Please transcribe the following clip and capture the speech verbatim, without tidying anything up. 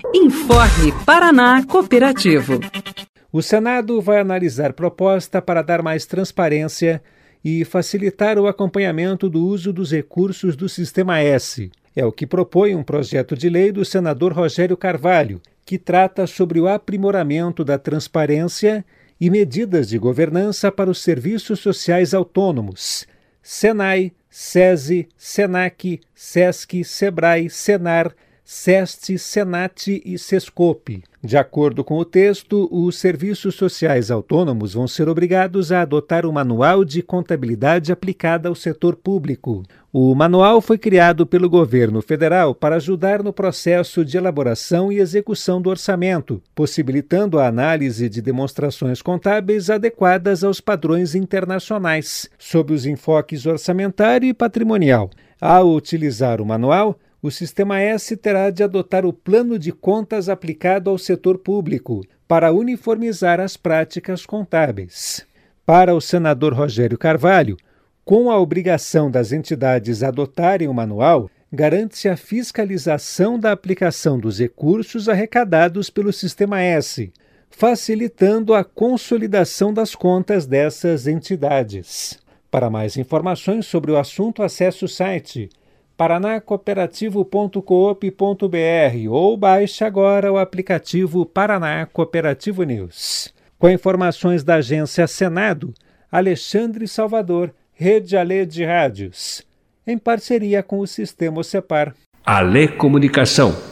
Informe Paraná Cooperativo. O Senado vai analisar proposta para dar mais transparência e facilitar o acompanhamento do uso dos recursos do Sistema S. É o que propõe um projeto de lei do senador Rogério Carvalho, que trata sobre o aprimoramento da transparência e medidas de governança para os serviços sociais autônomos, Senai, SESI, SENAC, SESC, SEBRAE, SENAR, SEST, SENAT e SESCOPE. De acordo com o texto, os serviços sociais autônomos vão ser obrigados a adotar um manual de contabilidade aplicada ao setor público. O manual foi criado pelo governo federal para ajudar no processo de elaboração e execução do orçamento, possibilitando a análise de demonstrações contábeis adequadas aos padrões internacionais, sob os enfoques orçamentário e patrimonial. Ao utilizar o manual, o Sistema S terá de adotar o plano de contas aplicado ao setor público para uniformizar as práticas contábeis. Para o senador Rogério Carvalho, com a obrigação das entidades adotarem o manual, garante-se a fiscalização da aplicação dos recursos arrecadados pelo Sistema S, facilitando a consolidação das contas dessas entidades. Para mais informações sobre o assunto, acesse o site paraná cooperativo ponto coop ponto br ou baixe agora o aplicativo Paraná Cooperativo News. Com informações da agência Senado, Alexandre Salvador, Rede Alê de Rádios, em parceria com o Sistema Ocepar. Alê Comunicação.